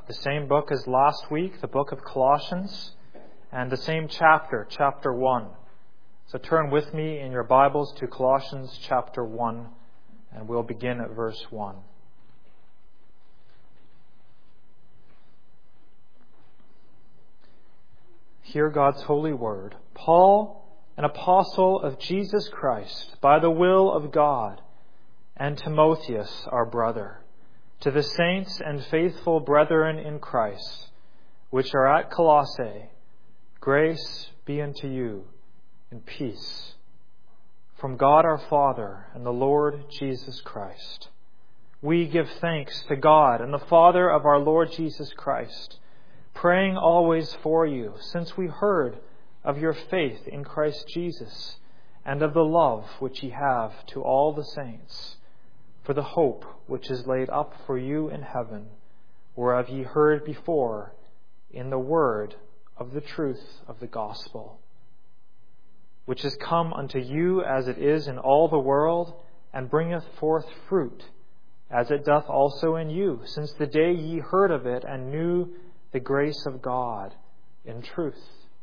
the same book as last week, the book of Colossians, and the same chapter, chapter 1. So turn with me in your Bibles to Colossians chapter 1, and we'll begin at verse 1. Hear God's holy word. Paul, an apostle of Jesus Christ, by the will of God, and Timotheus, our brother, to the saints and faithful brethren in Christ, which are at Colossae, grace be unto you and peace from God our Father and the Lord Jesus Christ. We give thanks to God and the Father of our Lord Jesus Christ, praying always for you, since we heard of your faith in Christ Jesus and of the love which ye have to all the saints, for the hope which is laid up for you in heaven, whereof ye heard before in the word of the truth of the gospel, which is come unto you as it is in all the world, and bringeth forth fruit, as it doth also in you, since the day ye heard of it and knew the grace of God in truth.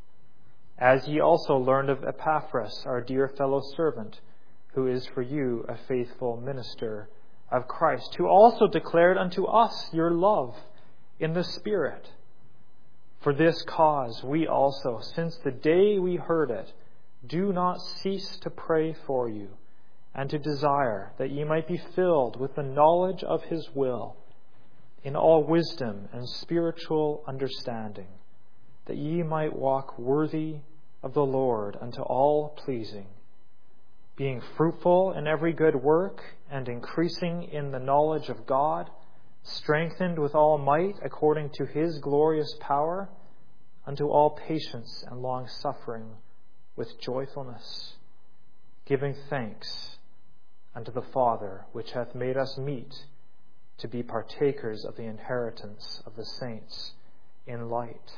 As ye also learned of Epaphras, our dear fellow servant, who is for you a faithful minister of Christ, who also declared unto us your love in the Spirit. For this cause we also, since the day we heard it, do not cease to pray for you, and to desire that ye might be filled with the knowledge of his will, in all wisdom and spiritual understanding, that ye might walk worthy of the Lord unto all pleasing, being fruitful in every good work, and increasing in the knowledge of God, strengthened with all might according to his glorious power, unto all patience and long-suffering with joyfulness, giving thanks unto the Father, which hath made us meet to be partakers of the inheritance of the saints in light,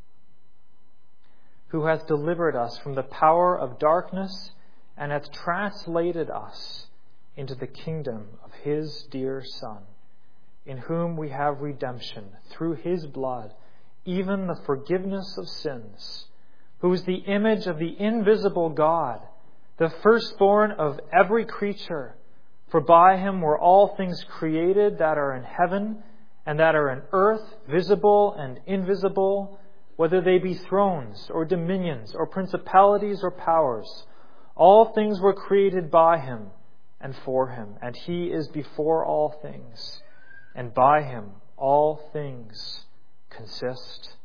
who hath delivered us from the power of darkness, and hath translated us into the kingdom of his dear Son, in whom we have redemption through his blood, even the forgiveness of sins, who is the image of the invisible God, the firstborn of every creature. For by him were all things created that are in heaven and that are in earth, visible and invisible, whether they be thrones or dominions or principalities or powers. All things were created by him and for him, and he is before all things, and by him all things consist.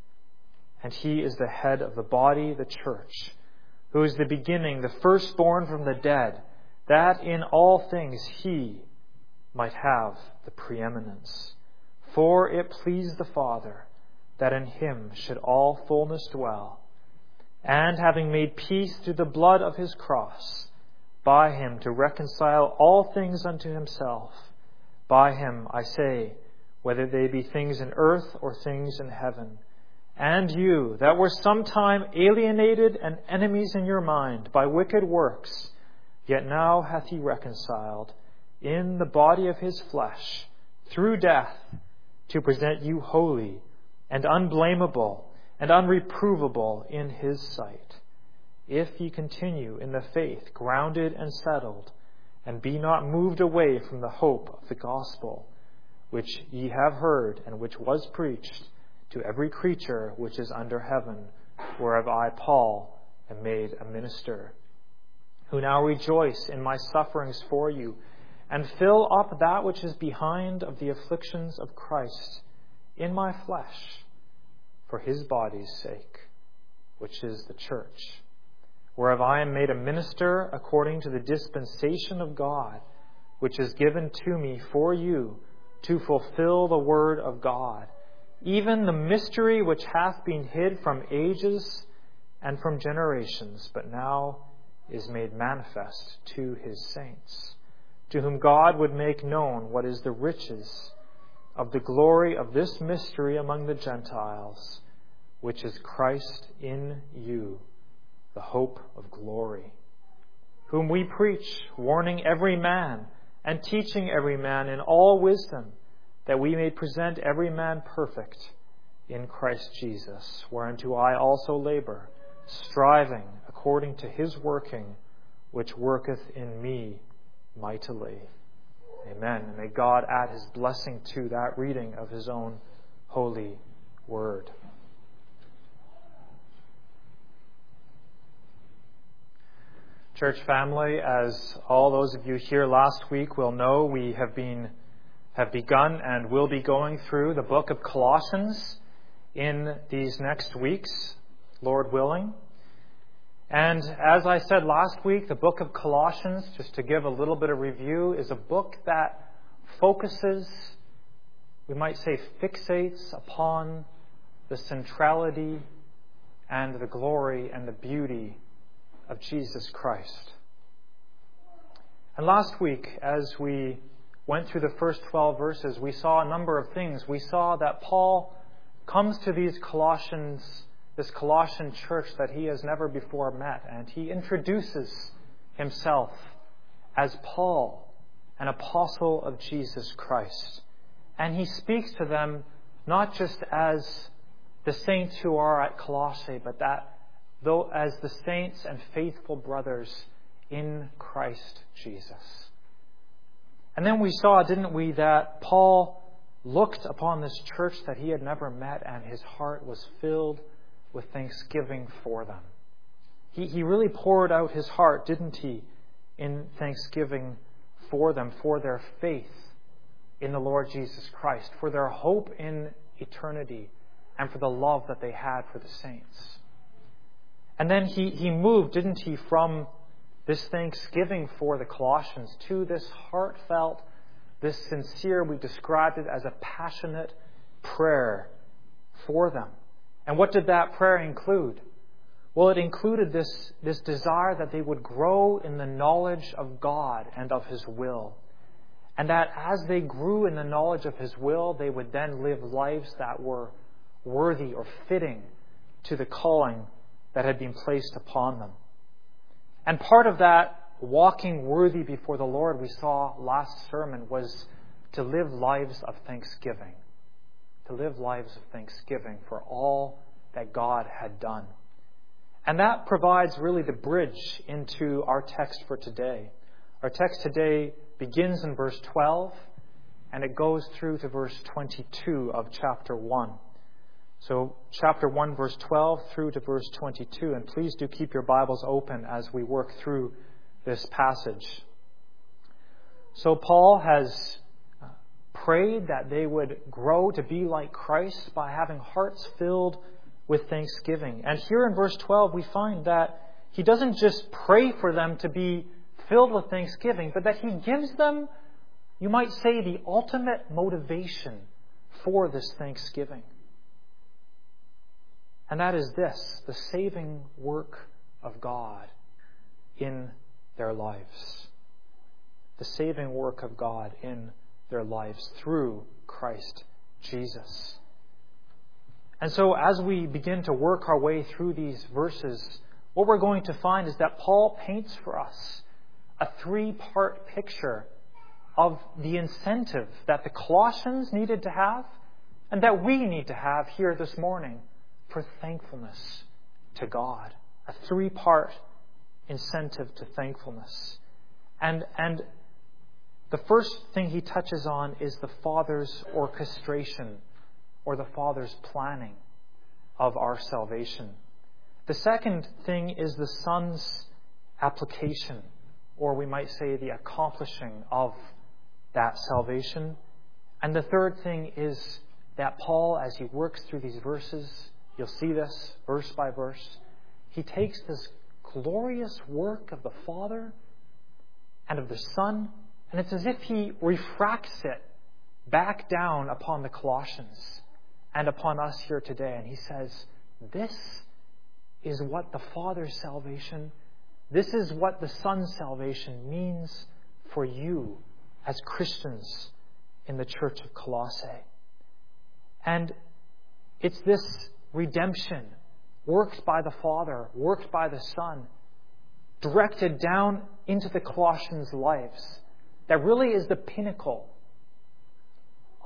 And he is the head of the body, the church, who is the beginning, the firstborn from the dead, that in all things he might have the preeminence. For it pleased the Father that in him should all fullness dwell, and having made peace through the blood of his cross, by him to reconcile all things unto himself. By him, I say, whether they be things in earth or things in heaven. And you, that were sometime alienated and enemies in your mind by wicked works, yet now hath he reconciled in the body of his flesh through death, to present you holy and unblameable and unreprovable in his sight, if ye continue in the faith, grounded and settled, and be not moved away from the hope of the gospel, which ye have heard, and which was preached to every creature which is under heaven, whereof I, Paul, am made a minister, who now rejoice in my sufferings for you, and fill up that which is behind of the afflictions of Christ in my flesh, for his body's sake, which is the church, whereof I am made a minister according to the dispensation of God, which is given to me for you to fulfill the word of God, even the mystery which hath been hid from ages and from generations, but now is made manifest to his saints, to whom God would make known what is the riches of the glory of this mystery among the Gentiles, which is Christ in you, the hope of glory, whom we preach, warning every man and teaching every man in all wisdom, that we may present every man perfect in Christ Jesus, whereunto I also labor, striving according to his working, which worketh in me mightily. Amen. And may God add his blessing to that reading of his own holy word. Church family, as all those of you here last week will know, we have begun and will be going through the book of Colossians in these next weeks, Lord willing. And as I said last week, the book of Colossians, just to give a little bit of review, is a book that focuses, we might say fixates upon the centrality and the glory and the beauty of Jesus Christ. And last week, as we went through the first 12 verses, we saw a number of things. We saw that Paul comes to this Colossian church that he has never before met, and he introduces himself as Paul, an apostle of Jesus Christ. And he speaks to them not just as the saints who are at Colossae, but though as the saints and faithful brothers in Christ Jesus. And then we saw, didn't we, that Paul looked upon this church that he had never met, and his heart was filled with thanksgiving for them. He really poured out his heart, didn't he, in thanksgiving for them, for their faith in the Lord Jesus Christ, for their hope in eternity, and for the love that they had for the saints. And then he moved, didn't he, from this thanksgiving for the Colossians to this heartfelt, this sincere, we described it as a passionate prayer for them. And what did that prayer include? Well, it included this desire that they would grow in the knowledge of God and of his will. And that as they grew in the knowledge of his will, they would then live lives that were worthy or fitting to the calling that had been placed upon them. And part of that walking worthy before the Lord, we saw last sermon, was to live lives of thanksgiving. To live lives of thanksgiving for all that God had done. And that provides really the bridge into our text for today. Our text today begins in verse 12, and it goes through to verse 22 of chapter 1. So chapter 1, verse 12 through to verse 22. And please do keep your Bibles open as we work through this passage. So Paul has prayed that they would grow to be like Christ by having hearts filled with thanksgiving. And here in verse 12, we find that he doesn't just pray for them to be filled with thanksgiving, but that he gives them, you might say, the ultimate motivation for this thanksgiving. And that is this, the saving work of God in their lives. The saving work of God in their lives through Christ Jesus. And so as we begin to work our way through these verses, what we're going to find is that Paul paints for us a three-part picture of the incentive that the Colossians needed to have and that we need to have here this morning for thankfulness to God. A three-part incentive to thankfulness. And the first thing he touches on is the Father's orchestration or the Father's planning of our salvation. The second thing is the Son's application, or we might say the accomplishing of that salvation. And the third thing is that Paul, as he works through these verses, you'll see this verse by verse, he takes this glorious work of the Father and of the Son, and it's as if he refracts it back down upon the Colossians and upon us here today. And he says, this is what the Father's salvation, this is what the Son's salvation means for you as Christians in the church of Colossae. And it's this redemption worked by the Father, worked by the Son, directed down into the Colossians' lives, that really is the pinnacle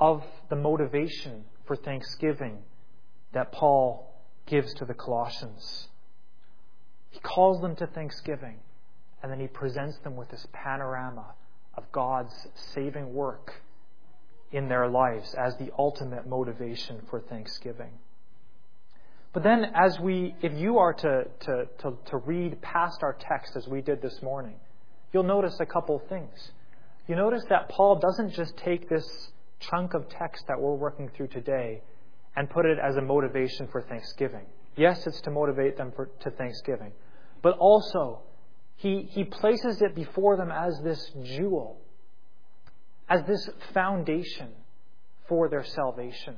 of the motivation for thanksgiving that Paul gives to the Colossians. He calls them to thanksgiving, and then he presents them with this panorama of God's saving work in their lives as the ultimate motivation for thanksgiving. But then if you are to read past our text as we did this morning, you'll notice a couple things. You notice that Paul doesn't just take this chunk of text that we're working through today and put it as a motivation for thanksgiving. Yes, it's to motivate them to thanksgiving. But also, he places it before them as this jewel, as this foundation for their salvation.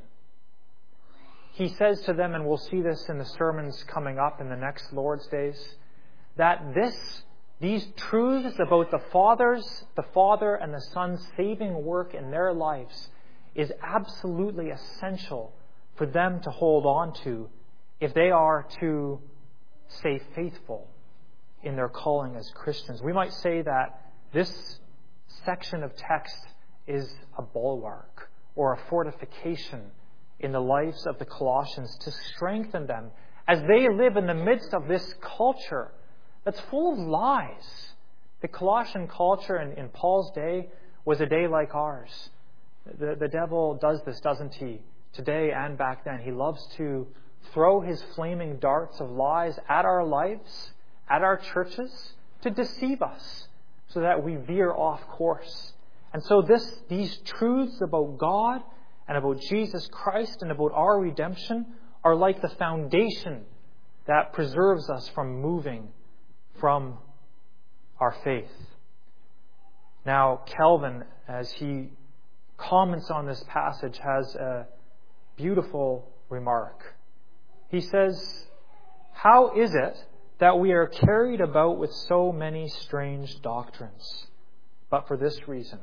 He says to them, and we'll see this in the sermons coming up in the next Lord's days, that these truths about the Father and the Son's saving work in their lives is absolutely essential for them to hold on to if they are to stay faithful in their calling as Christians. We might say that this section of text is a bulwark or a fortification in the lives of the Colossians to strengthen them as they live in the midst of this culture that's full of lies. The Colossian culture in Paul's day was a day like ours. The devil does this, doesn't he? Today and back then. He loves to throw his flaming darts of lies at our lives, at our churches, to deceive us so that we veer off course. And so these truths about God and about Jesus Christ and about our redemption are like the foundation that preserves us from moving from our faith. Now, Calvin, as he comments on this passage, has a beautiful remark. He says, "How is it that we are carried about with so many strange doctrines? But for this reason,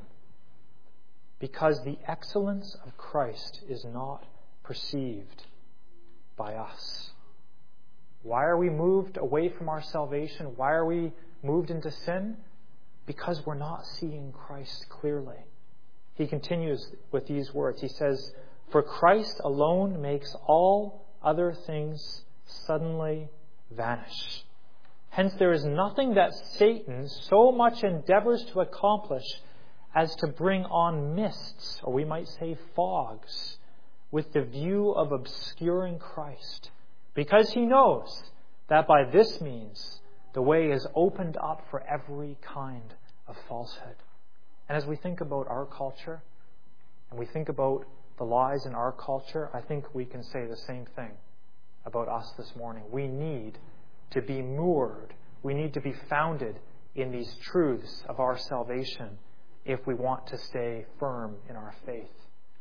because the excellence of Christ is not perceived by us." Why are we moved away from our salvation? Why are we moved into sin? Because we're not seeing Christ clearly. He continues with these words. He says, "For Christ alone makes all other things suddenly vanish. Hence there is nothing that Satan so much endeavors to accomplish as to bring on mists, or we might say fogs, with the view of obscuring Christ, because he knows that by this means the way is opened up for every kind of falsehood." And as we think about our culture, and we think about the lies in our culture, I think we can say the same thing about us this morning. We need to be moored. We need to be founded in these truths of our salvation if we want to stay firm in our faith.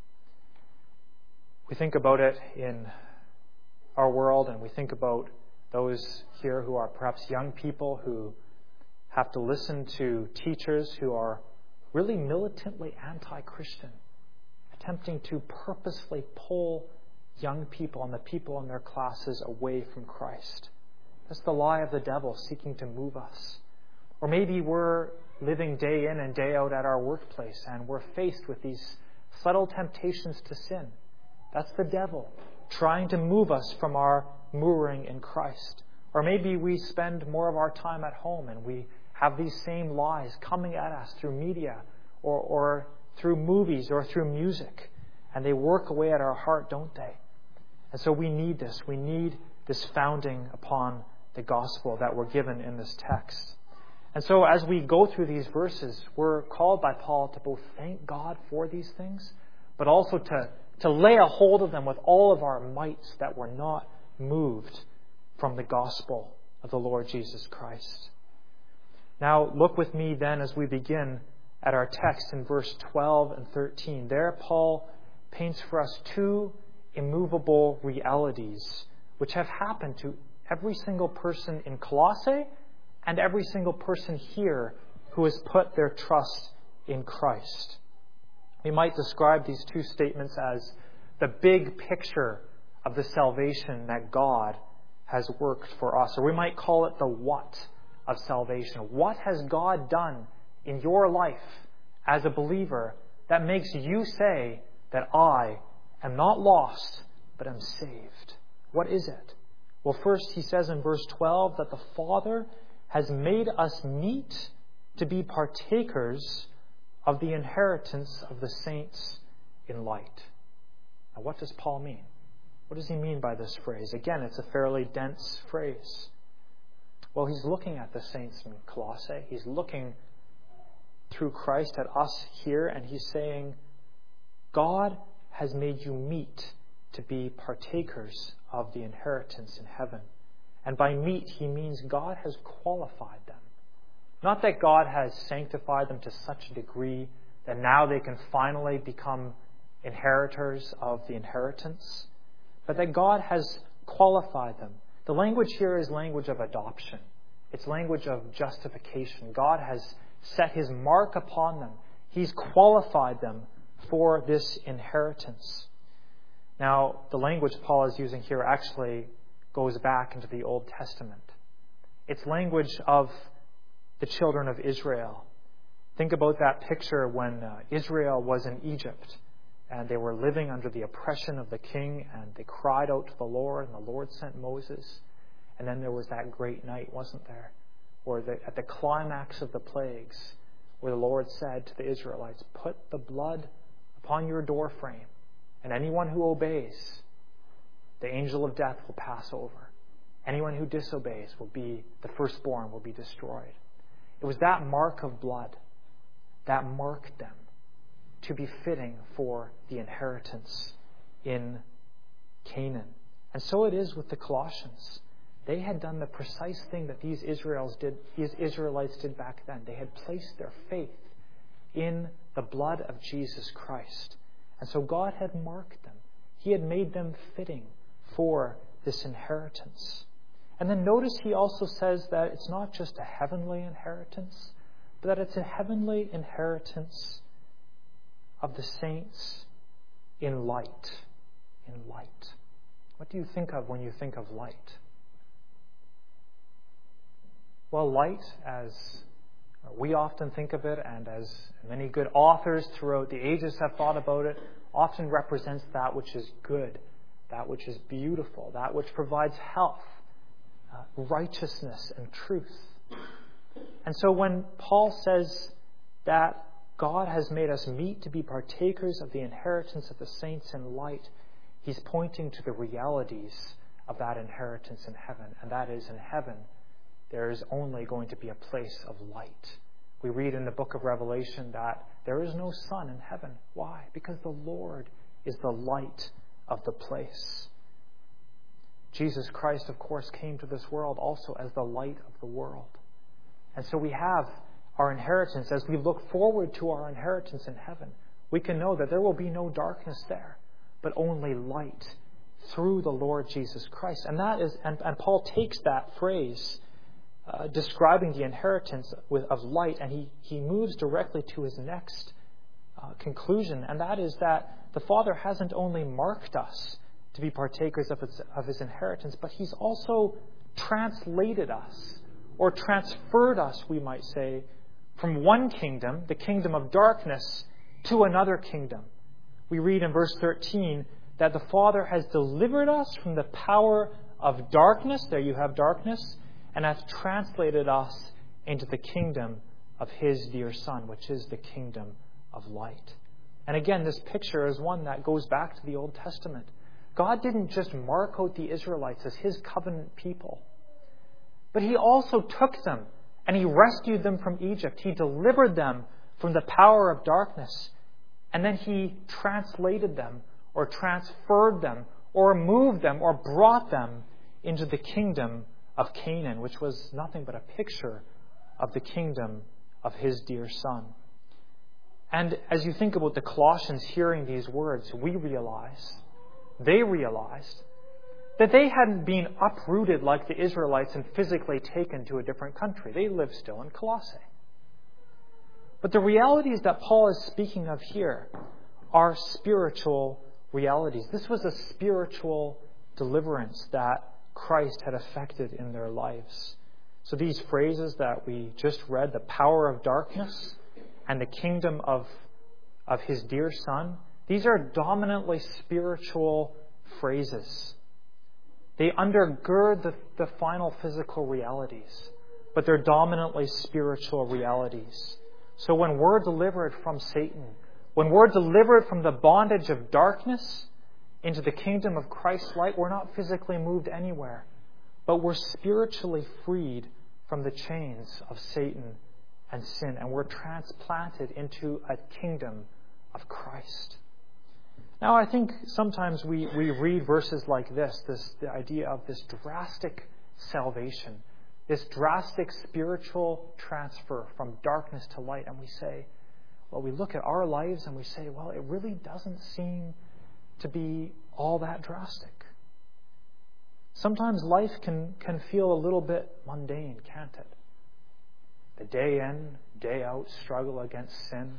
We think about it in our world, and we think about those here who are perhaps young people who have to listen to teachers who are really militantly anti-Christian, attempting to purposefully pull young people and the people in their classes away from Christ. That's the lie of the devil seeking to move us. Or maybe we're living day in and day out at our workplace and we're faced with these subtle temptations to sin. That's the devil trying to move us from our mooring in Christ. Or maybe we spend more of our time at home and we have these same lies coming at us through media or through movies or through music. And they work away at our heart, don't they? And so we need this. We need this founding upon the gospel that we're given in this text. And so as we go through these verses, we're called by Paul to both thank God for these things, but also to lay a hold of them with all of our might, that we're not moved from the gospel of the Lord Jesus Christ. Now look with me then as we begin at our text in verse 12 and 13. There Paul paints for us two immovable realities which have happened to every single person in Colossae and every single person here who has put their trust in Christ. We might describe these two statements as the big picture of the salvation that God has worked for us. Or we might call it the what of salvation. What has God done in your life as a believer that makes you say, that I am not lost, but am saved. What is it? Well, first he says in verse 12 that the Father has made us meet to be partakers of the inheritance of the saints in light. Now, what does Paul mean? What does he mean by this phrase? Again, it's a fairly dense phrase. Well, he's looking at the saints in Colossae. He's looking through Christ at us here, and he's saying, God has made you meet to be partakers of the inheritance in heaven. And by meet, he means God has qualified them. Not that God has sanctified them to such a degree that now they can finally become inheritors of the inheritance, but that God has qualified them. The language here is language of adoption. It's language of justification. God has set his mark upon them. He's qualified them for this inheritance. Now, the language Paul is using here actually goes back into the Old Testament. It's language of the children of Israel. Think about that picture when Israel was in Egypt and they were living under the oppression of the king, and they cried out to the Lord, and the Lord sent Moses. And then there was that great night, wasn't there? Or at the climax of the plagues, where the Lord said to the Israelites, put the blood upon your doorframe, and anyone who obeys, the angel of death will pass over. Anyone who disobeys the firstborn will be destroyed. It was that mark of blood that marked them to be fitting for the inheritance in Canaan. And so it is with the Colossians. They had done the precise thing that these Israelites did back then. They had placed their faith in the blood of Jesus Christ. And so God had marked them. He had made them fitting for this inheritance. And then notice he also says that it's not just a heavenly inheritance, but that it's a heavenly inheritance of the saints in light. In light. What do you think of when you think of light? Well, light, as we often think of it, and as many good authors throughout the ages have thought about it, often represents that which is good, that which is beautiful, that which provides health, righteousness, and truth. And so when Paul says that God has made us meet to be partakers of the inheritance of the saints in light, he's pointing to the realities of that inheritance in heaven. And that is, in heaven, there is only going to be a place of light. We read in the book of Revelation that there is no sun in heaven. Why? Because the Lord is the light of the place. Jesus Christ, of course, came to this world also as the light of the world. And so we have our inheritance. As we look forward to our inheritance in heaven, we can know that there will be no darkness there, but only light through the Lord Jesus Christ. And that is, and Paul takes that phrase describing the inheritance of light, and he moves directly to his next conclusion, and that is that the Father hasn't only marked us to be partakers of his inheritance, but he's also translated us, or transferred us, we might say, from one kingdom, the kingdom of darkness, to another kingdom. We read in verse 13 that the Father has delivered us from the power of darkness, there you have darkness, and has translated us into the kingdom of his dear Son, which is the kingdom of light. And again, this picture is one that goes back to the Old Testament. God didn't just mark out the Israelites as his covenant people, but he also took them and he rescued them from Egypt. He delivered them from the power of darkness, and then he translated them, or transferred them, or moved them, or brought them into the kingdom of Canaan, which was nothing but a picture of the kingdom of his dear Son. And as you think about the Colossians hearing these words, they realized that they hadn't been uprooted like the Israelites and physically taken to a different country. They lived still in Colossae. But the realities that Paul is speaking of here are spiritual realities. This was a spiritual deliverance that Christ had effected in their lives. So these phrases that we just read, the power of darkness and the kingdom of his dear Son, These are dominantly spiritual phrases. They undergird the final physical realities, but they're dominantly spiritual realities. So when we're delivered from Satan, when we're delivered from the bondage of darkness into the kingdom of Christ's light, we're not physically moved anywhere, but we're spiritually freed from the chains of Satan and sin, and we're transplanted into a kingdom of Christ. Now, I think sometimes we read verses like this, the idea of this drastic salvation, this drastic spiritual transfer from darkness to light, and we say, well, we look at our lives and we say, well, it really doesn't seem to be all that drastic. Sometimes life can feel a little bit mundane, can't it? The day in, day out struggle against sin.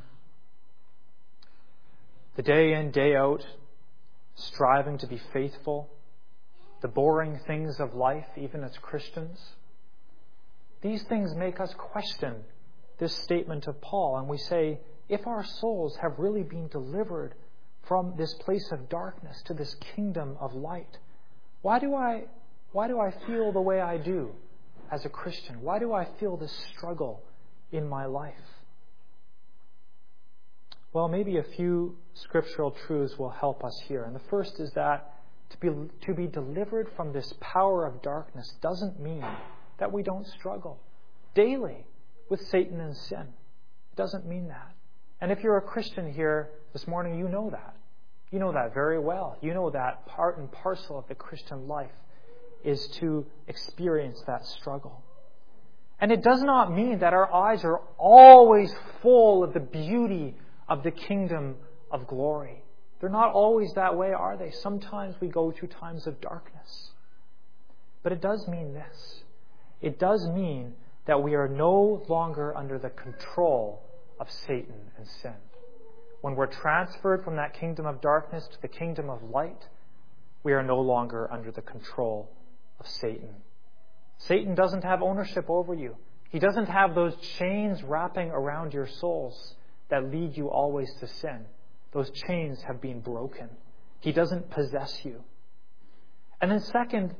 The day in, day out striving to be faithful. The boring things of life, even as Christians. These things make us question this statement of Paul, and we say, if our souls have really been delivered from this place of darkness to this kingdom of light, why do I feel the way I do as a Christian? Why do I feel this struggle in my life? Well, maybe a few scriptural truths will help us here. And the first is that to be delivered from this power of darkness doesn't mean that we don't struggle daily with Satan and sin. It doesn't mean that. And if you're a Christian here this morning, you know that. You know that very well. You know that part and parcel of the Christian life is to experience that struggle. And it does not mean that our eyes are always full of the beauty of the kingdom of glory. They're not always that way, are they? Sometimes we go through times of darkness. But it does mean this. It does mean that we are no longer under the control of Satan and sin. When we're transferred from that kingdom of darkness to the kingdom of light, we are no longer under the control of Satan. Satan doesn't have ownership over you. He doesn't have those chains wrapping around your souls that lead you always to sin. Those chains have been broken. He doesn't possess you. And then second,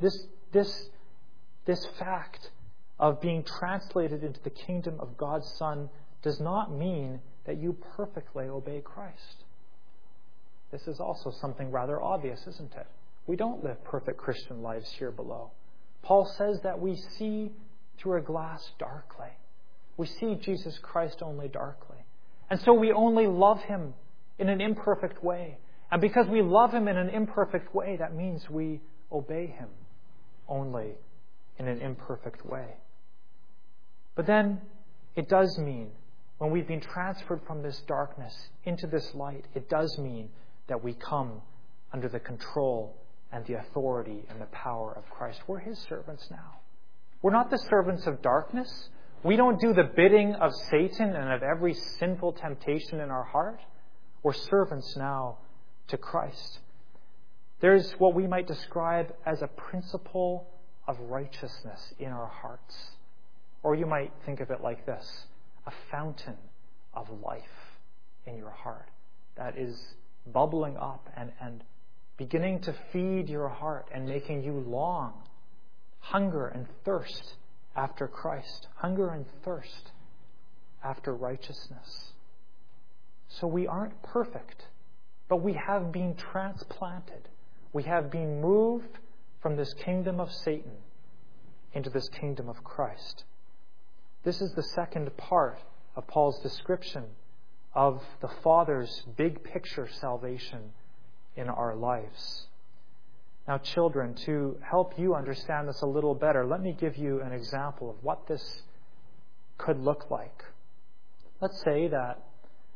this fact of being translated into the kingdom of God's Son does not mean that you perfectly obey Christ. This is also something rather obvious, isn't it? We don't live perfect Christian lives here below. Paul says that we see through a glass darkly. We see Jesus Christ only darkly. And so we only love Him in an imperfect way. And because we love Him in an imperfect way, that means we obey Him only in an imperfect way. But then it does mean, when we've been transferred from this darkness into this light, it does mean that we come under the control and the authority and the power of Christ. We're His servants now. We're not the servants of darkness. We don't do the bidding of Satan and of every sinful temptation in our heart. We're servants now to Christ. There's what we might describe as a principle of righteousness in our hearts. Or you might think of it like this: a fountain of life in your heart that is bubbling up and beginning to feed your heart and making you long, hunger and thirst after Christ, hunger and thirst after righteousness. So we aren't perfect, but we have been transplanted. We have been moved from this kingdom of Satan into this kingdom of Christ. This is the second part of Paul's description of the Father's big picture salvation in our lives. Now, children, to help you understand this a little better, let me give you an example of what this could look like. Let's say that,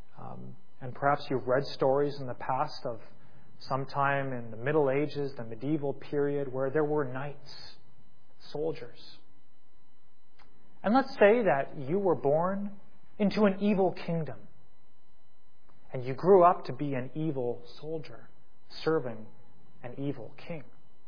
and perhaps you've read stories in the past of sometime in the Middle Ages, the medieval period, where there were knights, soldiers. And let's say that you were born into an evil kingdom, and you grew up to be an evil soldier, serving an evil king.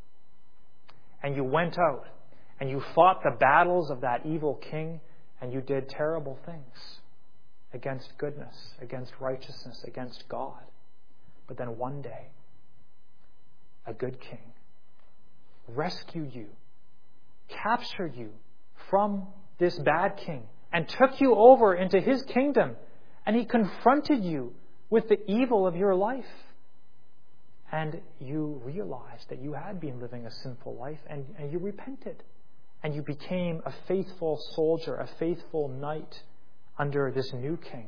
And you went out and you fought the battles of that evil king, and you did terrible things against goodness, against righteousness, against God. But then one day, a good king rescued you, captured you from this bad king, and took you over into his kingdom. And he confronted you with the evil of your life. And you realized that you had been living a sinful life, and you repented. And you became a faithful soldier, a faithful knight under this new king.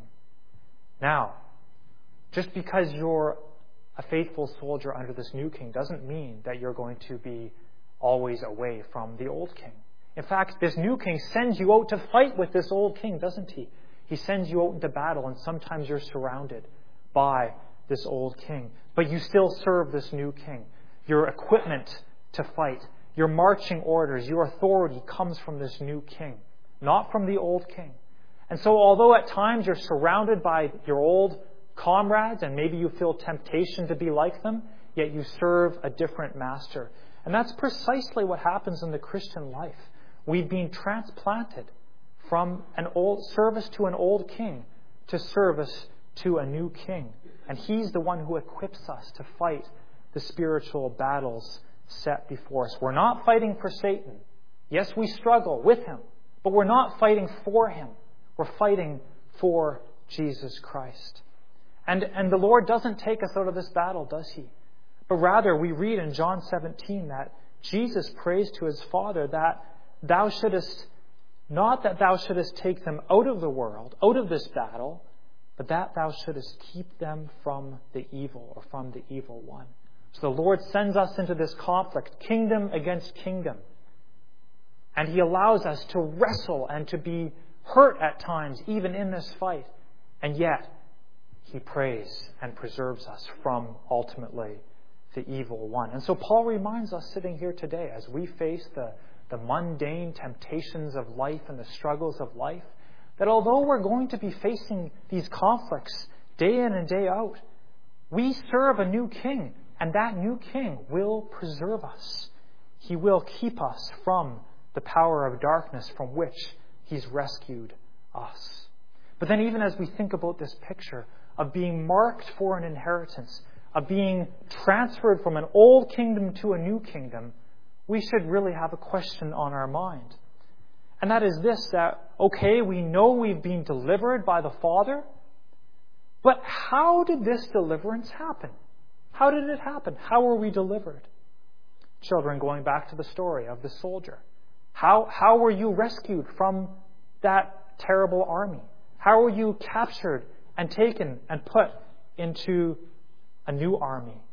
Now, just because you're a faithful soldier under this new king doesn't mean that you're going to be always away from the old king. In fact, this new king sends you out to fight with this old king, doesn't he? He sends you out into battle, and sometimes you're surrounded by this old king. But you still serve this new king. Your equipment to fight, your marching orders, your authority comes from this new king, not from the old king. And so although at times you're surrounded by your old comrades and maybe you feel temptation to be like them, yet you serve a different master. And that's precisely what happens in the Christian life. We've been transplanted from an old service to an old king to service to a new king. And he's the one who equips us to fight the spiritual battles set before us. We're not fighting for Satan. Yes, we struggle with him, but we're not fighting for him. We're fighting for Jesus Christ. And the Lord doesn't take us out of this battle, does he? But rather, we read in John 17 that Jesus prays to his Father that thou shouldest, not that thou shouldest take them out of the world, out of this battle, but that thou shouldest keep them from the evil, or from the evil one. So the Lord sends us into this conflict, kingdom against kingdom. And he allows us to wrestle and to be hurt at times, even in this fight. And yet, he prays and preserves us from ultimately the evil one. And so Paul reminds us sitting here today as we face the mundane temptations of life and the struggles of life, that although we're going to be facing these conflicts day in and day out, we serve a new king, and that new king will preserve us. He will keep us from the power of darkness from which he's rescued us. But then even as we think about this picture of being marked for an inheritance, of being transferred from an old kingdom to a new kingdom, we should really have a question on our mind. And that is this, that, okay, we know we've been delivered by the Father, but how did this deliverance happen? How did it happen? How were we delivered? Children, going back to the story of the soldier. How were you rescued from that terrible army? How were you captured and taken and put into a new army?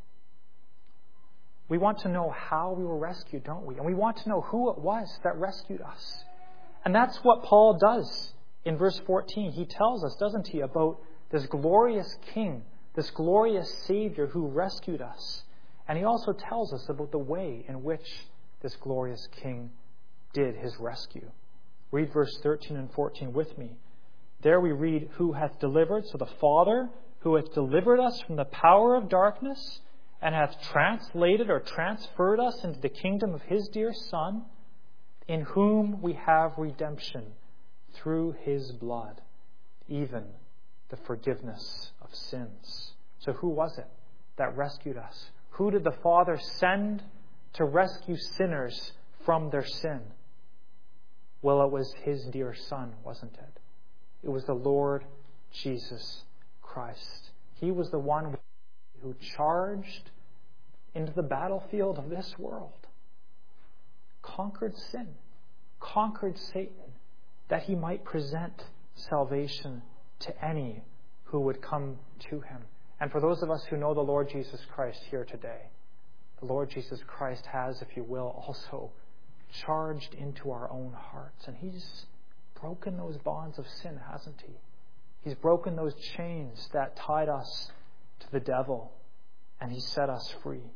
We want to know how we were rescued, don't we? And we want to know who it was that rescued us. And that's what Paul does in verse 14. He tells us, doesn't he, about this glorious King, this glorious Savior who rescued us. And he also tells us about the way in which this glorious King did his rescue. Read verse 13 and 14 with me. There we read, who hath delivered, so the Father, who hath delivered us from the power of darkness, and hath translated or transferred us into the kingdom of his dear Son, in whom we have redemption through his blood, even the forgiveness of sins. So who was it that rescued us? Who did the Father send to rescue sinners from their sin? Well, it was his dear Son, wasn't it? It was the Lord Jesus Christ. He was the one who charged into the battlefield of this world, conquered sin, conquered Satan, that he might present salvation to any who would come to him. And for those of us who know the Lord Jesus Christ here today, the Lord Jesus Christ has, if you will, also charged into our own hearts. And he's broken those bonds of sin, hasn't he? He's broken those chains that tied us to the devil, and he set us free.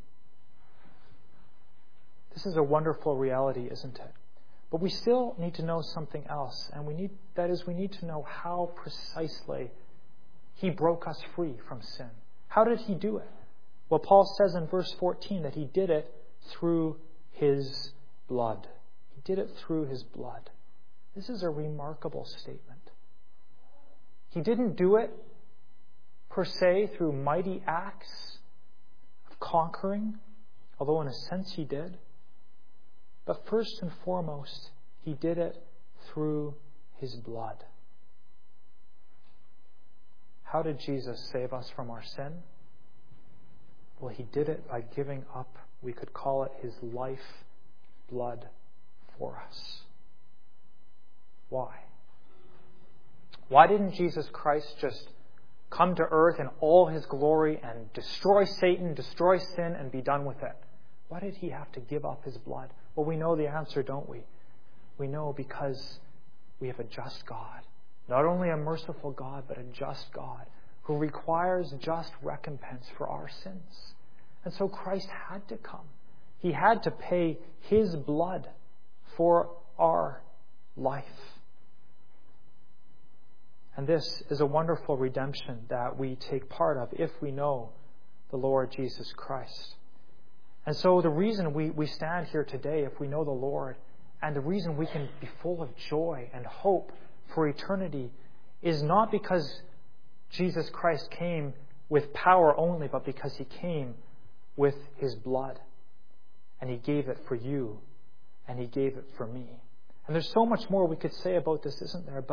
This is a wonderful reality, isn't it? But we still need to know something else, and we need to know how precisely he broke us free from sin. How did he do it? Well, Paul says in verse 14 that he did it through his blood. He did it through his blood. This is a remarkable statement. He didn't do it, per se, through mighty acts conquering, although in a sense he did. But first and foremost, he did it through his blood. How did Jesus save us from our sin? Well, he did it by giving up, we could call it his life blood for us. Why? Why didn't Jesus Christ just come to earth in all his glory and destroy Satan, destroy sin, and be done with it? Why did he have to give up his blood? Well, we know the answer, don't we? We know because we have a just God. Not only a merciful God, but a just God who requires just recompense for our sins. And so Christ had to come. He had to pay his blood for our life. And this is a wonderful redemption that we take part of if we know the Lord Jesus Christ. And so the reason we stand here today, if we know the Lord, and the reason we can be full of joy and hope for eternity, is not because Jesus Christ came with power only, but because he came with his blood. And he gave it for you, and he gave it for me. And there's so much more we could say about this, isn't there?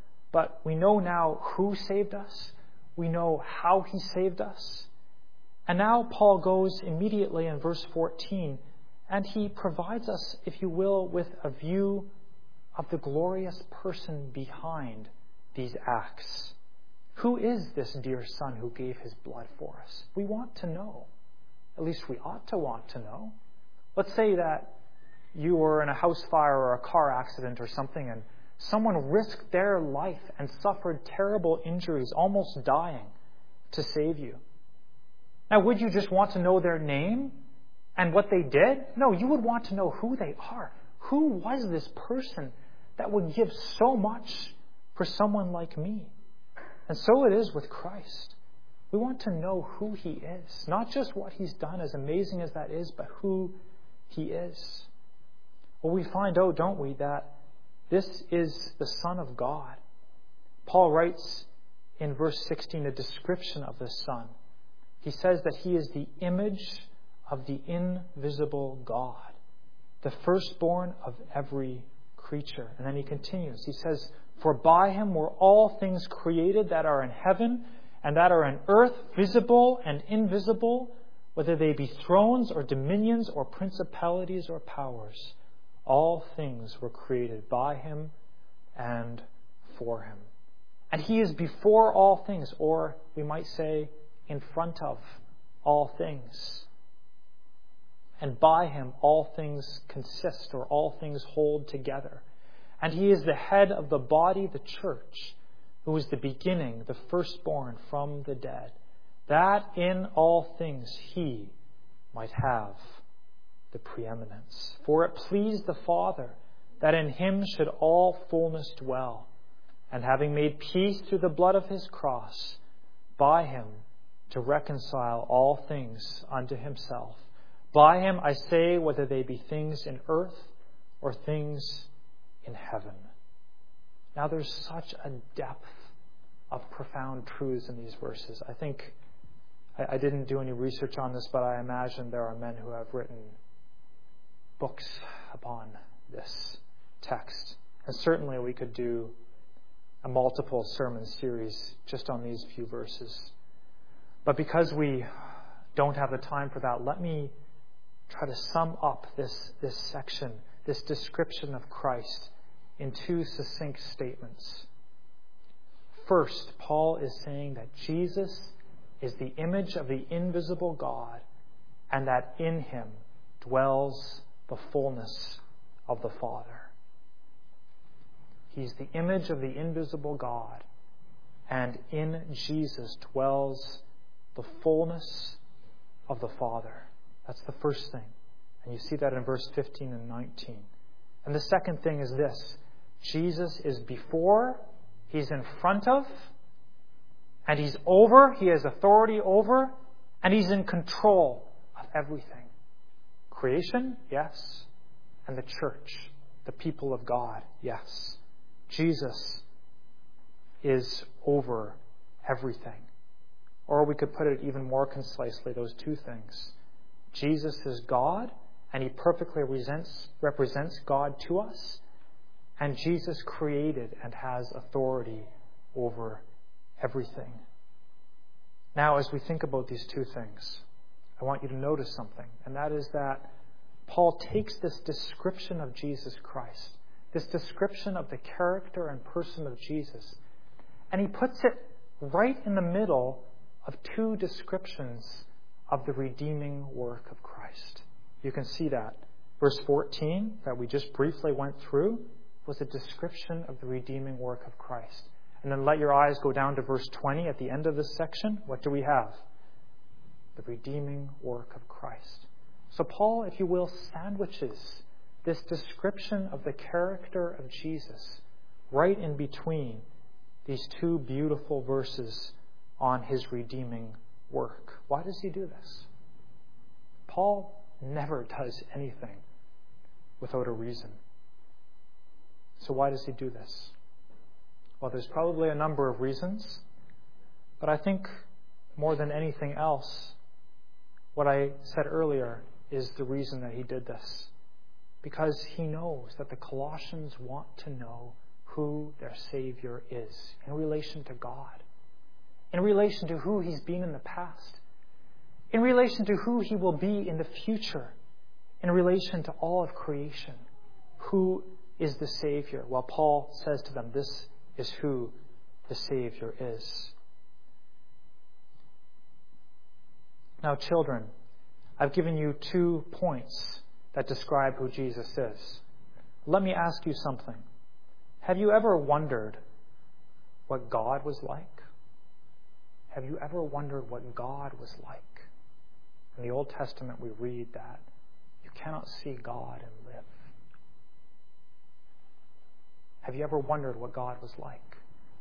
But we know now who saved us. We know how he saved us. And now Paul goes immediately in verse 14, and he provides us, if you will, with a view of the glorious person behind these acts. Who is this dear Son who gave his blood for us? We want to know. At least we ought to want to know. Let's say that you were in a house fire or a car accident or something, and someone risked their life and suffered terrible injuries, almost dying, to save you. Now, would you just want to know their name and what they did? No, you would want to know who they are. Who was this person that would give so much for someone like me? And so it is with Christ. We want to know who he is. Not just what he's done, as amazing as that is, but who he is. Well, we find out, don't we, that this is the Son of God. Paul writes in verse 16 a description of the Son. He says that he is the image of the invisible God, the firstborn of every creature. And then he continues. He says, for by him were all things created that are in heaven and that are in earth, visible and invisible, whether they be thrones or dominions or principalities or powers. All things were created by him and for him. And he is before all things, or we might say in front of all things. And by him all things consist, or all things hold together. And he is the head of the body, the church, who is the beginning, the firstborn from the dead, that in all things he might have the preeminence. For it pleased the Father that in him should all fullness dwell, and having made peace through the blood of his cross, by him to reconcile all things unto himself. By him, I say, whether they be things in earth or things in heaven. Now there's such a depth of profound truths in these verses. I think, I didn't do any research on this, but I imagine there are men who have written books upon this text. And certainly we could do a multiple sermon series just on these few verses. But because we don't have the time for that, let me try to sum up this section, this description of Christ, in two succinct statements. First, Paul is saying that Jesus is the image of the invisible God, and that in him dwells the fullness of the Father. He's the image of the invisible God, and in Jesus dwells the fullness of the Father. That's the first thing. And you see that in verse 15 and 19. And the second thing is this. Jesus is before, he's in front of, and he's over, he has authority over, and he's in control of everything. Creation, yes. And the church, the people of God, yes. Jesus is over everything. Or we could put it even more concisely, those two things. Jesus is God, and he perfectly represents God to us. And Jesus created and has authority over everything. Now, as we think about these two things, I want you to notice something, and that is that Paul takes this description of Jesus Christ, this description of the character and person of Jesus, and he puts it right in the middle of two descriptions of the redeeming work of Christ. You can see that. Verse 14 that we just briefly went through was a description of the redeeming work of Christ. And then let your eyes go down to verse 20 at the end of this section. What do we have? The redeeming work of Christ. So Paul, if you will, sandwiches this description of the character of Jesus right in between these two beautiful verses on his redeeming work. Why does he do this? Paul never does anything without a reason. So why does he do this? Well, there's probably a number of reasons, but I think more than anything else, what I said earlier is the reason that he did this. Because he knows that the Colossians want to know who their Savior is in relation to God, in relation to who he's been in the past, in relation to who he will be in the future, in relation to all of creation. Who is the Savior? Well, Paul says to them, this is who the Savior is. Now, children, I've given you 2 points that describe who Jesus is. Let me ask you something. Have you ever wondered what God was like? Have you ever wondered what God was like? In the Old Testament, we read that you cannot see God and live. Have you ever wondered what God was like?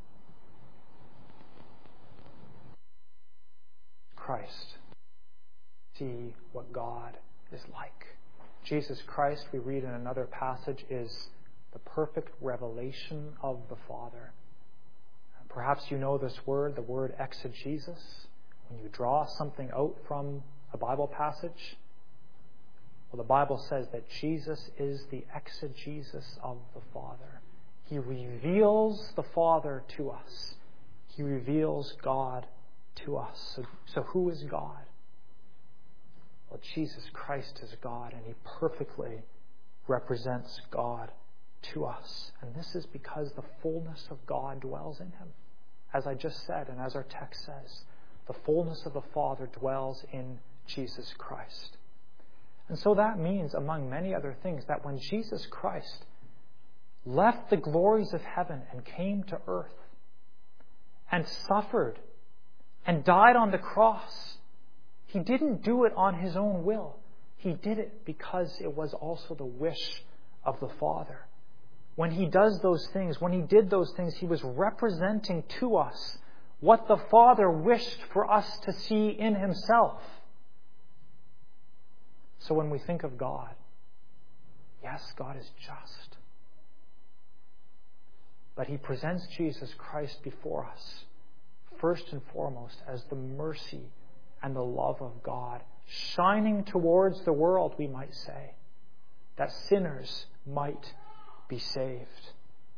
Christ. See what God is like. Jesus Christ, we read in another passage, is the perfect revelation of the Father. Perhaps you know this word, the word exegesis. When you draw something out from a Bible passage, well, the Bible says that Jesus is the exegesis of the Father. He reveals the Father to us. He reveals God to us. So who is God? Well, Jesus Christ is God, and he perfectly represents God to us. And this is because the fullness of God dwells in him. As I just said, and as our text says, the fullness of the Father dwells in Jesus Christ. And so that means, among many other things, that when Jesus Christ left the glories of heaven and came to earth and suffered and died on the cross, he didn't do it on his own will. He did it because it was also the wish of the Father. When he does those things, when he did those things, he was representing to us what the Father wished for us to see in himself. So when we think of God, yes, God is just. But he presents Jesus Christ before us, first and foremost, as the mercy and the love of God, shining towards the world, we might say, that sinners might be saved.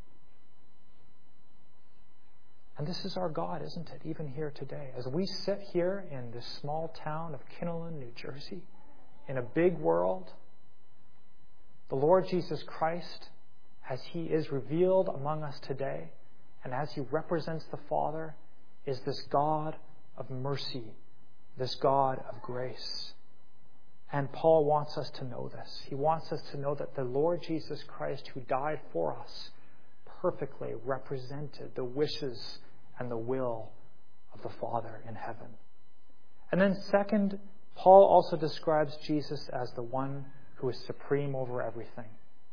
And this is our God, isn't it, even here today? As we sit here in this small town of Kinnelon, New Jersey, in a big world, the Lord Jesus Christ, as he is revealed among us today, and as he represents the Father, is this God of mercy, this God of grace. And Paul wants us to know this. He wants us to know that the Lord Jesus Christ, who died for us, perfectly represented the wishes and the will of the Father in heaven. And then second, Paul also describes Jesus as the one who is supreme over everything.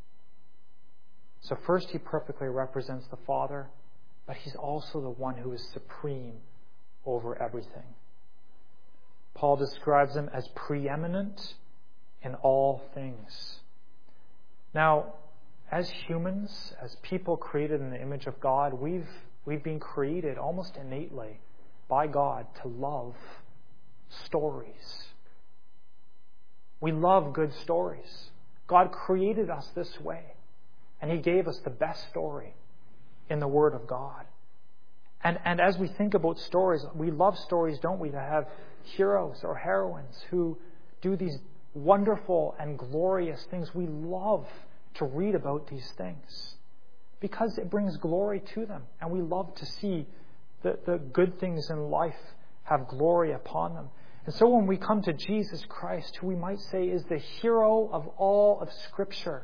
So first, he perfectly represents the Father, but he's also the one who is supreme over everything. Paul describes him as preeminent in all things. Now, as humans, as people created in the image of God, we've been created almost innately by God to love stories. We love good stories. God created us this way, and He gave us the best story in the Word of God. And as we think about stories, we love stories, don't we, that have heroes or heroines who do these wonderful and glorious things. We love to read about these things because it brings glory to them, and we love to see the good things in life have glory upon them. And so when we come to Jesus Christ, who we might say is the hero of all of Scripture,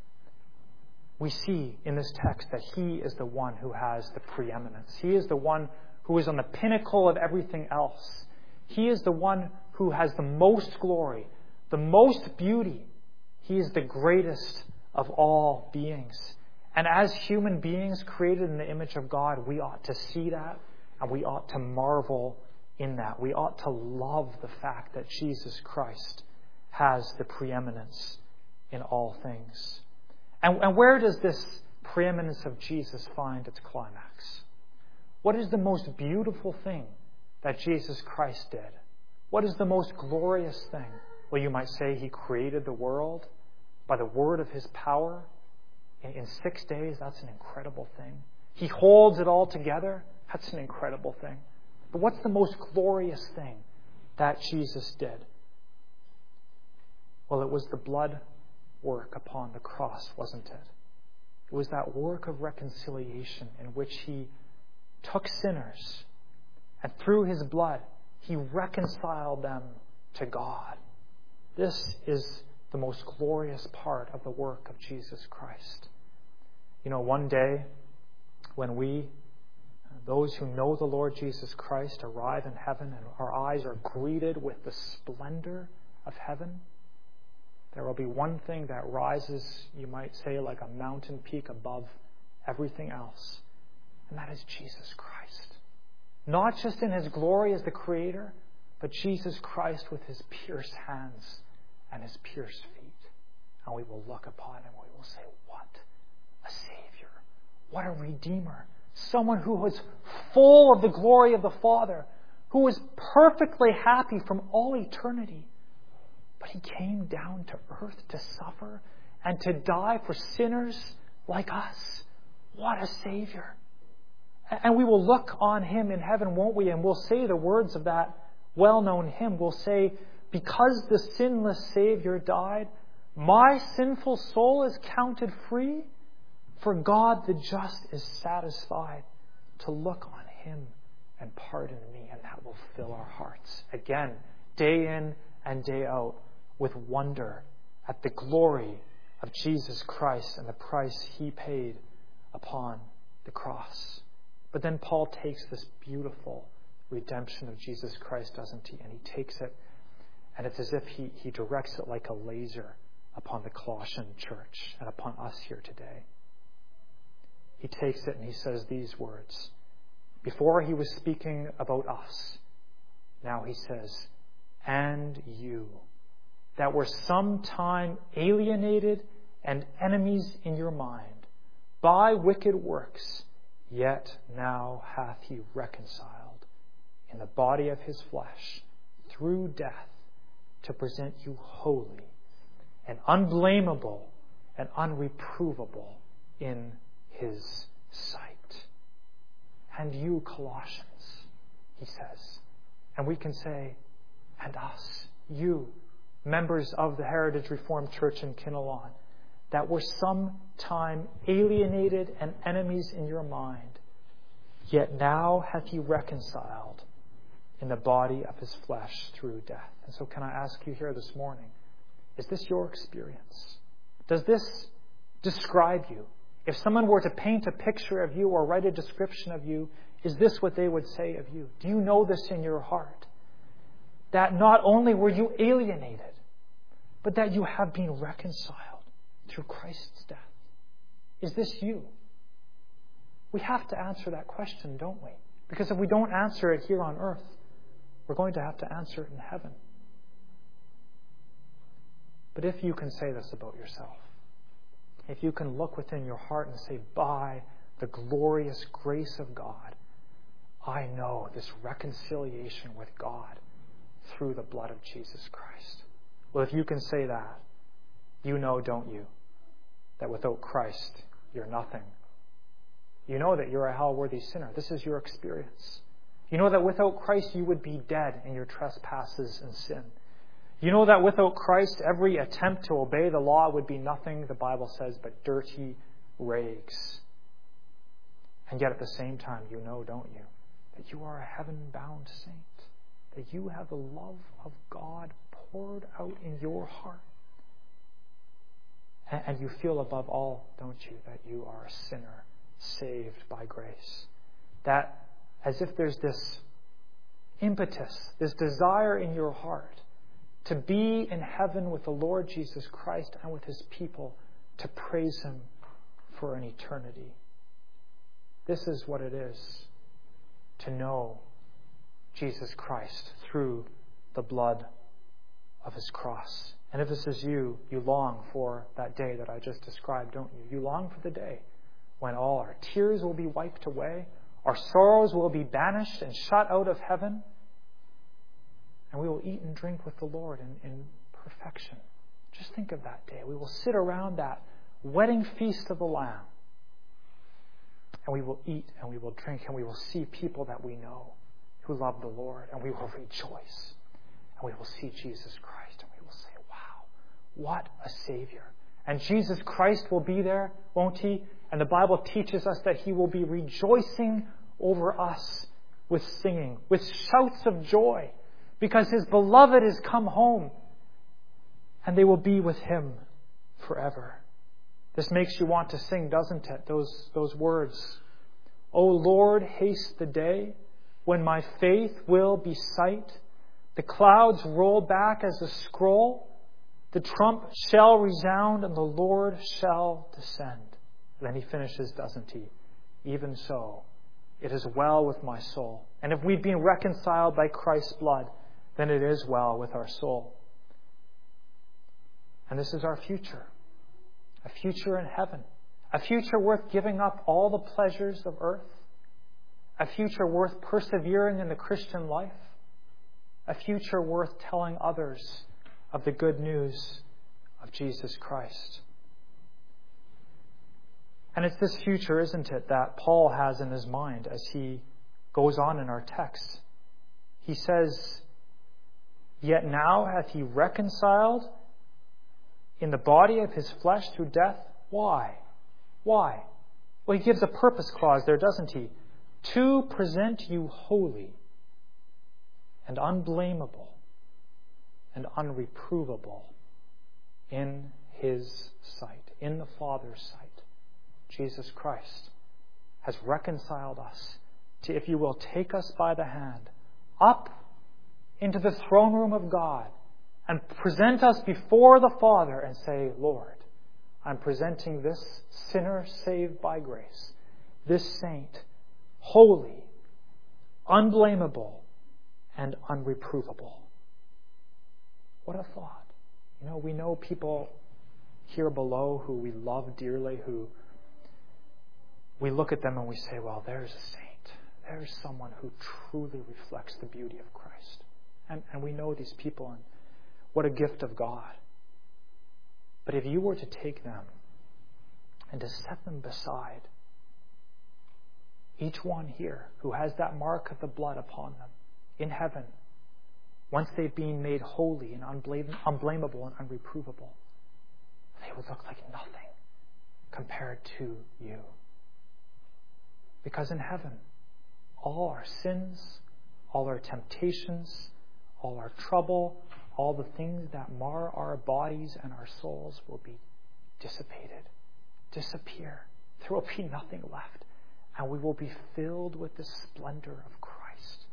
we see in this text that He is the one who has the preeminence. He is the one who is on the pinnacle of everything else. He is the one who has the most glory, the most beauty. He is the greatest of all beings. And as human beings created in the image of God, we ought to see that, and we ought to marvel in that. We ought to love the fact that Jesus Christ has the preeminence in all things. And where does this preeminence of Jesus find its climax? What is the most beautiful thing that Jesus Christ did? What is the most glorious thing? Well, you might say He created the world by the word of His power. In 6 days, that's an incredible thing. He holds it all together. That's an incredible thing. But what's the most glorious thing that Jesus did? Well, it was the blood work upon the cross, wasn't it? It was that work of reconciliation in which He took sinners, and through His blood, He reconciled them to God. This is the most glorious part of the work of Jesus Christ. You know, one day when we, those who know the Lord Jesus Christ, arrive in heaven and our eyes are greeted with the splendor of heaven, there will be one thing that rises, you might say, like a mountain peak above everything else, and that is Jesus Christ. Not just in His glory as the Creator, but Jesus Christ with His pierced hands and His pierced feet. And we will look upon Him and we will say, what a Savior. What a Redeemer. Someone who was full of the glory of the Father, who was perfectly happy from all eternity. But He came down to earth to suffer and to die for sinners like us. What a Savior. And we will look on Him in heaven, won't we? And we'll say the words of that well-known hymn. We'll say, because the sinless Savior died, my sinful soul is counted free, for God the just is satisfied to look on Him and pardon me. And that will fill our hearts again, day in and day out, with wonder at the glory of Jesus Christ and the price He paid upon the cross. But then Paul takes this beautiful redemption of Jesus Christ, doesn't he? And he takes it, and it's as if he directs it like a laser upon the Colossian church and upon us here today. He takes it and he says these words. Before he was speaking about us, now he says, and you, that were sometime alienated and enemies in your mind by wicked works, yet now hath He reconciled in the body of His flesh through death to present you holy and unblameable and unreprovable in His sight. And you, Colossians, he says. And we can say, and us, you, members of the Heritage Reformed Church in Kinnelon, that were sometime alienated and enemies in your mind, yet now hath He reconciled in the body of His flesh through death. And so can I ask you here this morning, is this your experience? Does this describe you? If someone were to paint a picture of you or write a description of you, is this what they would say of you? Do you know this in your heart? That not only were you alienated, but that you have been reconciled through Christ's death. Is this you? We have to answer that question, don't we? Because if we don't answer it here on earth, we're going to have to answer it in heaven. But if you can say this about yourself, if you can look within your heart and say, by the glorious grace of God, I know this reconciliation with God through the blood of Jesus Christ. Well, if you can say that, you know, don't you, that without Christ, you're nothing. You know that you're a hell-worthy sinner. This is your experience. You know that without Christ, you would be dead in your trespasses and sin. You know that without Christ, every attempt to obey the law would be nothing, the Bible says, but dirty rags. And yet at the same time, you know, don't you, that you are a heaven-bound saint, that you have the love of God poured out in your heart. And you feel above all, don't you, that you are a sinner saved by grace. That as if there's this impetus, this desire in your heart to be in heaven with the Lord Jesus Christ and with His people, to praise Him for an eternity. This is what it is to know Jesus Christ through the blood of His cross. And if this is you, you long for that day that I just described, don't you? You long for the day when all our tears will be wiped away, our sorrows will be banished and shut out of heaven, and we will eat and drink with the Lord in perfection. Just think of that day. We will sit around that wedding feast of the Lamb, and we will eat and we will drink and we will see people that we know who love the Lord, and we will rejoice, and we will see Jesus Christ, and we will say, wow, what a Savior. And Jesus Christ will be there, won't He? And the Bible teaches us that He will be rejoicing over us with singing, with shouts of joy, because His beloved has come home, and they will be with Him forever. This makes you want to sing, doesn't it? Those words. O Lord, haste the day when my faith will be sight. The clouds roll back as a scroll. The trump shall resound and the Lord shall descend. Then He finishes, doesn't He? Even so, it is well with my soul. And if we've been reconciled by Christ's blood, then it is well with our soul. And this is our future. A future in heaven. A future worth giving up all the pleasures of earth. A future worth persevering in the Christian life. A future worth telling others of the good news of Jesus Christ. And it's this future, isn't it, that Paul has in his mind as he goes on in our text. He says, yet now hath He reconciled in the body of His flesh through death. Why? Why? Well, He gives a purpose clause there, doesn't He? To present you holy and unblameable and unreprovable in His sight, in the Father's sight. Jesus Christ has reconciled us to, if you will, take us by the hand up into the throne room of God and present us before the Father and say, Lord, I'm presenting this sinner saved by grace, this saint, holy, unblameable, and unreprovable. What a thought. You know, we know people here below who we love dearly, who we look at them and we say, well, there's a saint. There's someone who truly reflects the beauty of Christ. And we know these people, and what a gift of God. But if you were to take them and to set them beside each one here who has that mark of the blood upon them in heaven, once they've been made holy and unblameable and unreprovable, they would look like nothing compared to you. Because in heaven, all our sins, all our temptations, all our trouble, all the things that mar our bodies and our souls will be dissipated, disappear. There will be nothing left. And we will be filled with the splendor of Christ.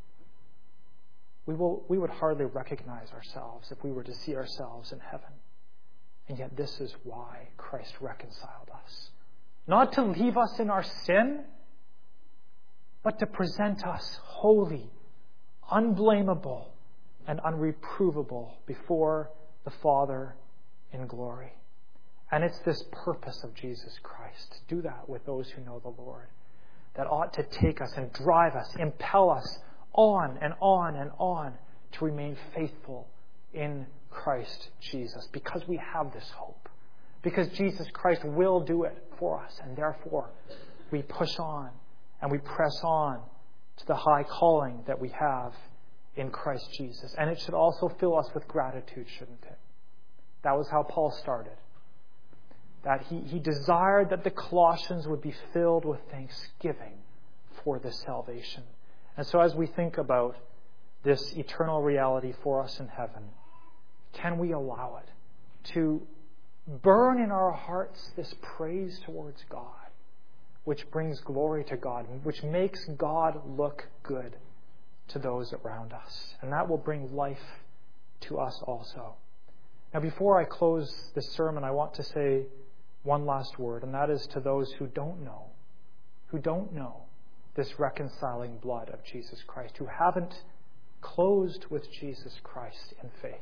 We would hardly recognize ourselves if we were to see ourselves in heaven. And yet this is why Christ reconciled us. Not to leave us in our sin, but to present us holy, unblameable, and unreprovable before the Father in glory. And it's this purpose of Jesus Christ to do that with those who know the Lord, that ought to take us and drive us, impel us on and on and on to remain faithful in Christ Jesus, because we have this hope. Because Jesus Christ will do it for us, and therefore we push on and we press on to the high calling that we have in Christ Jesus. And it should also fill us with gratitude, shouldn't it? That was how Paul started. That he desired that the Colossians would be filled with thanksgiving for this salvation. And so as we think about this eternal reality for us in heaven, can we allow it to burn in our hearts this praise towards God, which brings glory to God, which makes God look good to those around us. And that will bring life to us also. Now, before I close this sermon, I want to say one last word, and that is to those who don't know this reconciling blood of Jesus Christ, who haven't closed with Jesus Christ in faith.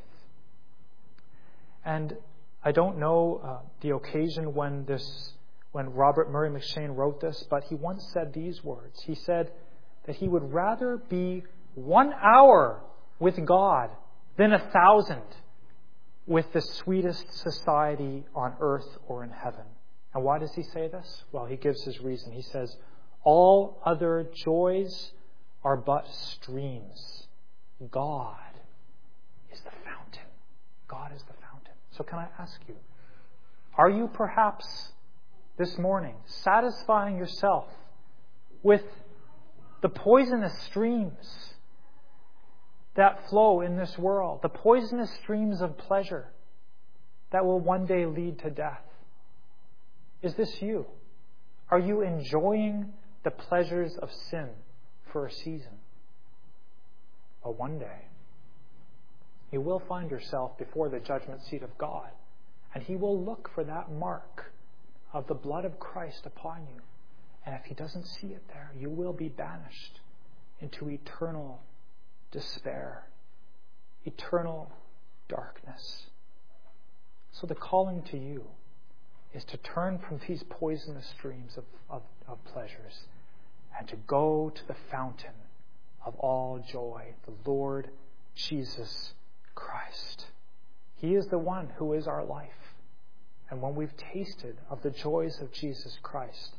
And I don't know the occasion when Robert Murray McCheyne wrote this, but he once said these words. He said that he would rather be 1 hour with God than 1,000 with the sweetest society on earth or in heaven. And why does he say this? Well, he gives his reason. He says, all other joys are but streams. God is the fountain. God is the fountain. So can I ask you, are you perhaps this morning satisfying yourself with the poisonous streams that flow in this world, the poisonous streams of pleasure that will one day lead to death? Is this you? Are you enjoying the pleasures of sin for a season? But one day, you will find yourself before the judgment seat of God, and He will look for that mark of the blood of Christ upon you. And if He doesn't see it there, you will be banished into eternal despair, eternal darkness. So the calling to you is to turn from these poisonous streams of pleasures and to go to the fountain of all joy, the Lord Jesus Christ. He is the one who is our life. And when we've tasted of the joys of Jesus Christ,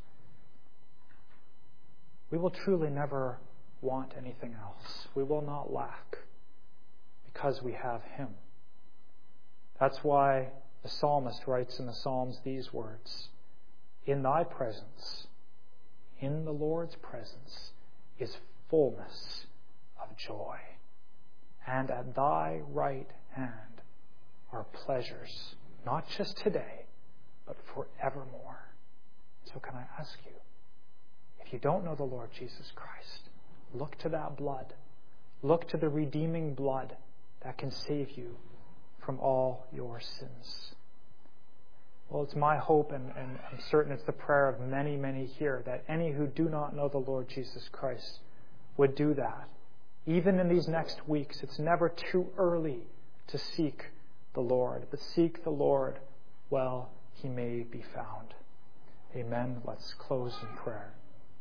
we will truly never want anything else. We will not lack because we have Him. That's why the psalmist writes in the Psalms these words, in thy presence, in the Lord's presence, is fullness of joy. And at thy right hand are pleasures, not just today, but forevermore. So can I ask you, if you don't know the Lord Jesus Christ, look to that blood. Look to the redeeming blood that can save you from all your sins. Well, it's my hope, and I'm certain it's the prayer of many, many here, that any who do not know the Lord Jesus Christ would do that. Even in these next weeks, it's never too early to seek the Lord, but seek the Lord while He may be found. Amen. Let's close in prayer.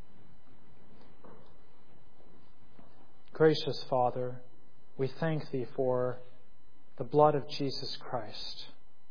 Gracious Father, we thank Thee for the blood of Jesus Christ,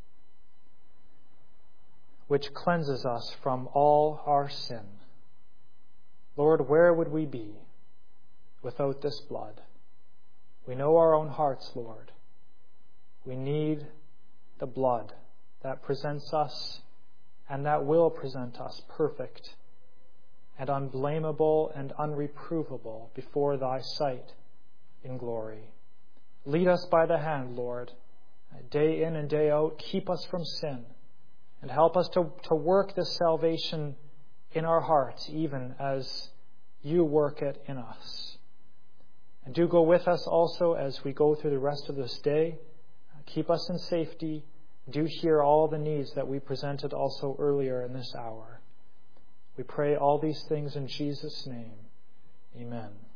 which cleanses us from all our sin. Lord, where would we be without this blood? We know our own hearts, Lord. We need the blood that presents us and that will present us perfect and unblameable and unreprovable before Thy sight in glory. Lead us by the hand, Lord, day in and day out. Keep us from sin and help us to work this salvation in our hearts, even as You work it in us. And do go with us also as we go through the rest of this day. Keep us in safety. Do hear all the needs that we presented also earlier in this hour. We pray all these things in Jesus' name. Amen.